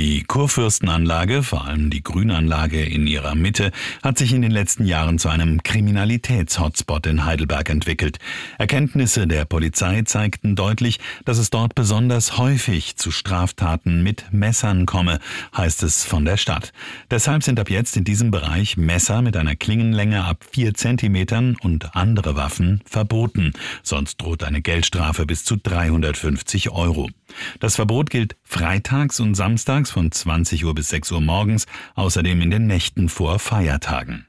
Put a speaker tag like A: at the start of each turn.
A: Die Kurfürstenanlage, vor allem die Grünanlage in ihrer Mitte, hat sich in den letzten Jahren zu einem Kriminalitäts-Hotspot in Heidelberg entwickelt. Erkenntnisse der Polizei zeigten deutlich, dass es dort besonders häufig zu Straftaten mit Messern komme, heißt es von der Stadt. Deshalb sind ab jetzt in diesem Bereich Messer mit einer Klingenlänge ab 4 Zentimetern und andere Waffen verboten. Sonst droht eine Geldstrafe bis zu 350 €. Das Verbot gilt freitags und samstags von 20 Uhr bis 6 Uhr morgens, außerdem in den Nächten vor Feiertagen.